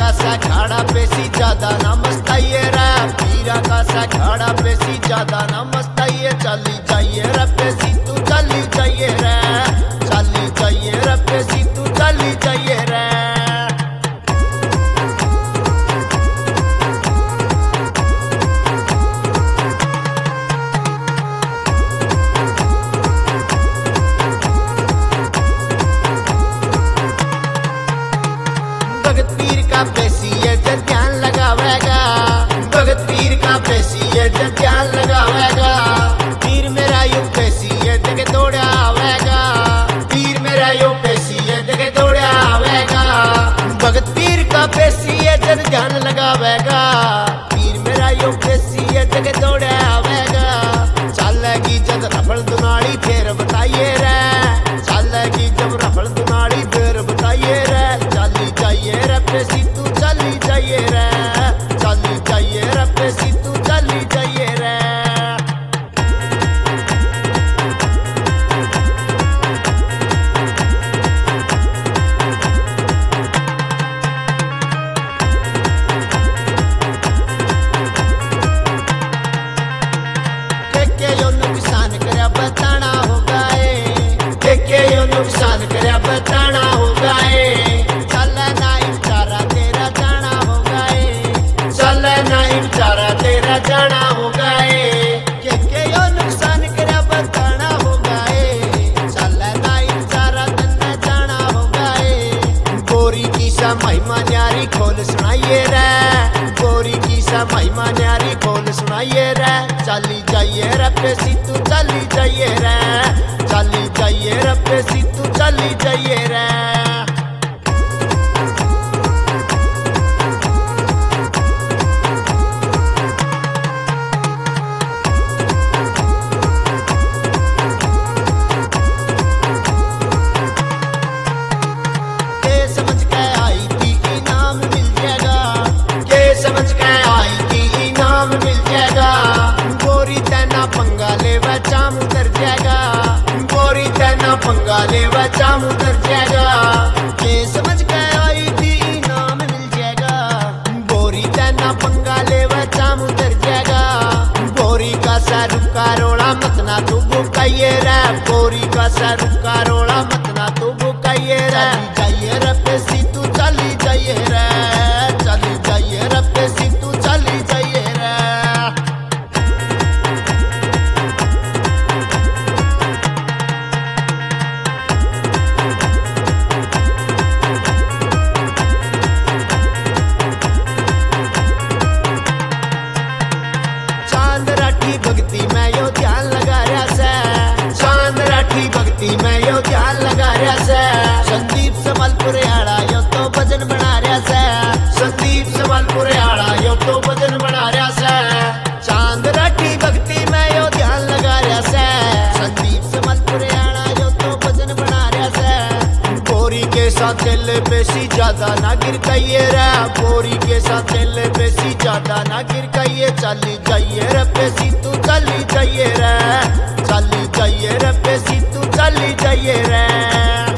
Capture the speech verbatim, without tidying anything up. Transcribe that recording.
का सा खाड़ा पेशी ज्यादा ना मस्ताइए रे, पीरा का सा खाड़ा पेशी ज्यादा ना मस्ताइए। चली जाइए रे पेशी तू चली जाइए रे, चली जाइए रे पेशी तू चली जाइए रे। भगत पीर का पेशी है जब ध्यान लगावेगा, भगत पीर का पेशी है जब ध्यान लगावेगा। पीर मेरा यू पेशी है जगह दौड़ा आवेगा, पीर मेरा यू पेशी है जगह दौड़ा आवेगा। भगत पीर का पेशी है जब ध्यान लगावेगा, पीर मेरा यू पेशी है जगह दौड़ा आवेगा। चलेगी जब रफल दुनाड़ी फिर बताइए रे, चलेगी जब रफल दुनाड़ी फिर बताइए रे। चली जाइए रे पेशी तू चली जाइए रे, चली जाइए रे पेशी तू चली जाइए रे। के यो नुकसान करया बताना होगा ए, के यो नुकसान करया बताना होगा ए। चल नाई चारा तेरा जाना होगा ए, चल नाई चारा तेरा जाना होगा ए। के के यो नुकसान करया बताना होगा ए, चल नाई चारा तेरा जाना होगा ए। गोरी की सा महिमा न्यारी खोल सुनाइए रे, गोरी की सा महिमा न्यारी खोल सुनाइए रे। चली जाइए रे पेशी तू चली जाइए रे, चली जाइए रे पेशी तू चली जाइए रे। के समझ के आई थी इनाम मिल जाएगा, के समझ के आई थी इनाम मिल जाएगा। गोरी तेना पंगा ले व चाम उतर जाएगा, गोरी तेना पंगा ले व चाम उतर जाएगा। के समझ के आई थी इनाम मिल जाएगा, गोरी तेना पंगा ले व चाम उतर जाएगा। गोरी का सा रुका रोड़ा मत ना तू बुकाइए रे, गोरी का सा रुका रोड़ा मत ना तू बुकाइए रे। जाइए रे पेशी तू चली जाइए रे, चली जाइए रे पेशी तू चली जाइए रे। चांद राठी भक्ति में यो ध्यान लगा रहा से, चांद राठी भक्ति में यो ध्यान लगा रहा से। संदीप संबलपुर आड़ा यो तो भजन बना रहा से, संदीप संबलपुर आड़ा यो तो भजन बना रहा से। चांद राठी भक्ति में यो ध्यान लगा रहा से, संदीप संबलपुर आड़ा यो तो भजन बना रहा से। गोरी के साथ दिल पेशी ज्यादा ना गिर कहिए रे, गोरी के साथ दिल पेशी ज्यादा ना गिर कहिए। चली जाइए रे पेशी तू चली जाइए रे, चली जाइए रे पेशी तू चली जाइए रे।